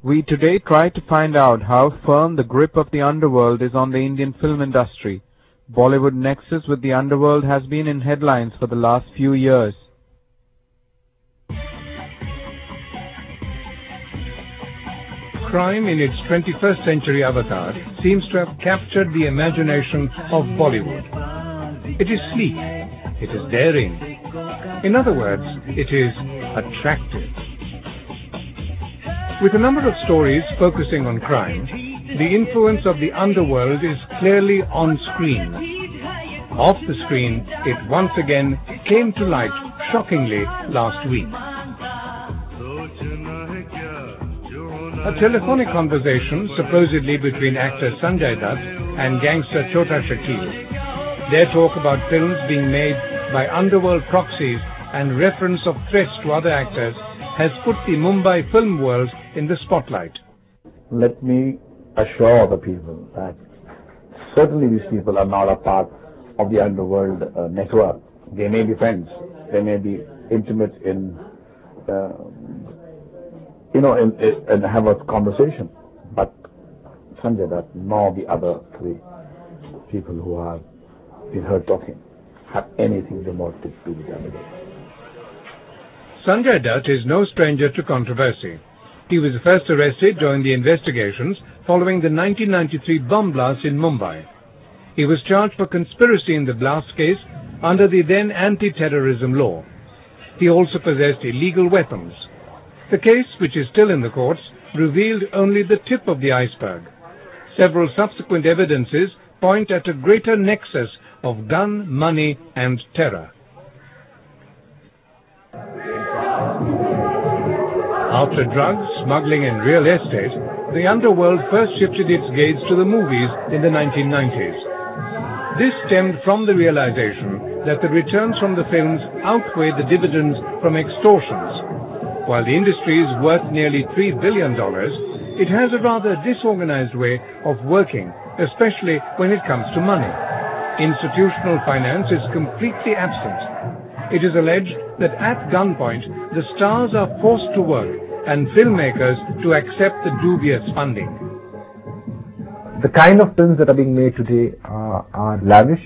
We today try to find out how firm the grip of the underworld is on the Indian film industry. Bollywood nexus with the underworld has been in headlines for the last few years. Crime in its 21st century avatar seems to have captured the imagination of Bollywood. It is sleek, it is daring. In other words, it is attractive. With a number of stories focusing on crime, the influence of the underworld is clearly on screen. Off the screen, it once again came to light shockingly last week. A telephonic conversation supposedly between actor Sanjay Dutt and gangster Chhota Shakil. Their talk about films being made by underworld proxies and reference of threats to other actors has put the Mumbai film world in the spotlight. Let me assure the people that certainly these people are not a part of the underworld network. They may be friends, they may be intimate in and have a conversation. But Sanjay Dutt nor the other three people who have been heard talking have anything remote to do with the underworld. Sanjay Dutt is no stranger to controversy. He was first arrested during the investigations following the 1993 bomb blast in Mumbai. He was charged for conspiracy in the blast case under the then anti-terrorism law. He also possessed illegal weapons. The case, which is still in the courts, revealed only the tip of the iceberg. Several subsequent evidences point at a greater nexus of gun, money and terror. After drugs, smuggling and real estate, the underworld first shifted its gaze to the movies in the 1990s. This stemmed from the realization that the returns from the films outweighed the dividends from extortions. While the industry is worth nearly $3 billion, it has a rather disorganized way of working, especially when it comes to money. Institutional finance is completely absent. It is alleged that at gunpoint, the stars are forced to work and filmmakers to accept the dubious funding. The kind of films that are being made today are lavish,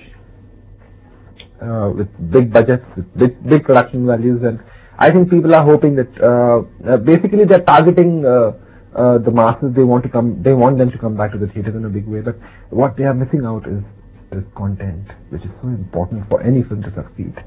with big budgets, with big production values, and I think people are hoping that basically they're targeting the masses. They want them to come back to the theaters in a big way. But what they are missing out is content, which is so important for any film to succeed.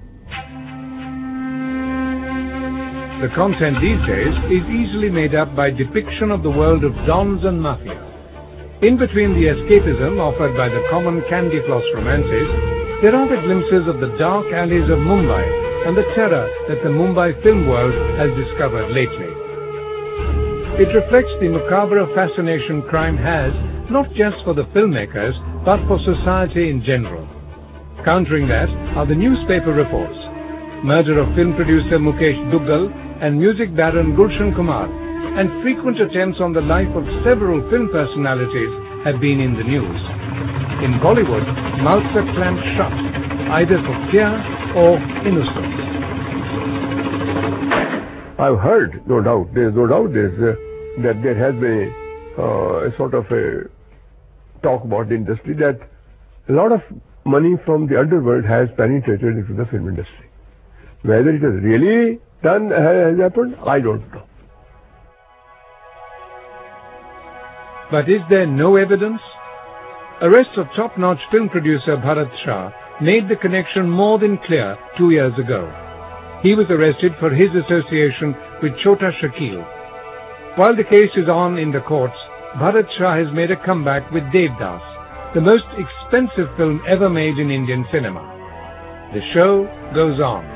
The content these days is easily made up by depiction of the world of dons and mafia. In between the escapism offered by the common candy floss romances, there are the glimpses of the dark alleys of Mumbai and the terror that the Mumbai film world has discovered lately. It reflects the macabre fascination crime has, not just for the filmmakers, but for society in general. Countering that are the newspaper reports. Murder of film producer Mukesh Duggal and music baron Gulshan Kumar, and frequent attempts on the life of several film personalities have been in the news. In Bollywood, mouths are clamped shut, either for fear or innocence. I've heard, no doubt, that there has been a sort of a talk about the industry that a lot of money from the underworld has penetrated into the film industry. Whether it has really has happened, I don't know. But is there no evidence? Arrest of top-notch film producer Bharat Shah made the connection more than clear 2 years ago. He was arrested for his association with Chhota Shakil. While the case is on in the courts, Bharat Shah has made a comeback with Devdas, the most expensive film ever made in Indian cinema. The show goes on.